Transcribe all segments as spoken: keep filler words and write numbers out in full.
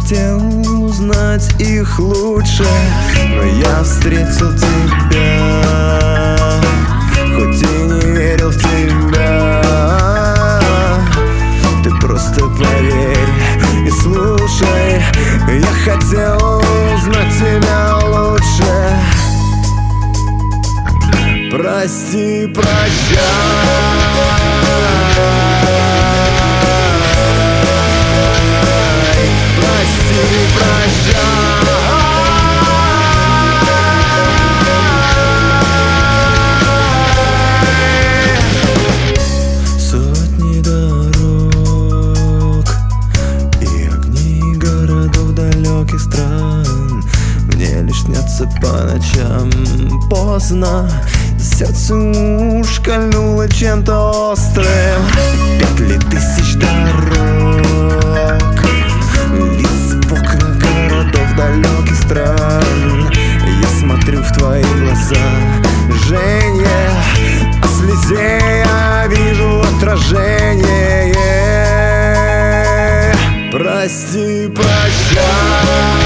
хотел узнать их лучше, но я встретил тебя, хоть и не верил в тебя. Ты просто поверь и слушай, я хотел узнать тебя лучше. Прости, прощай. Сотни дорог и огни городов далеких стран мне лишь снятся по ночам поздно. Сердце уж кольнуло чем-то острым. Петли тысяч дорог, лица в окна городов далеких стран. Я смотрю в твои глаза, Женя, а в слезе я вижу отражение. Прости, прощай.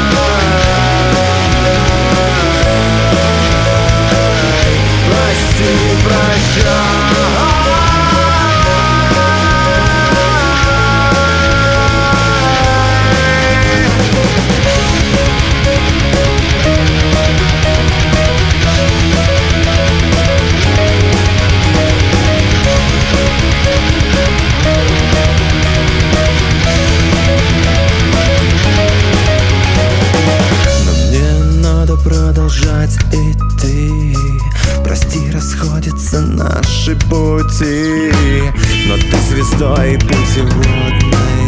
Прости, прощай. Продолжать идти. Прости, расходятся наши пути, но ты звездой путеводной.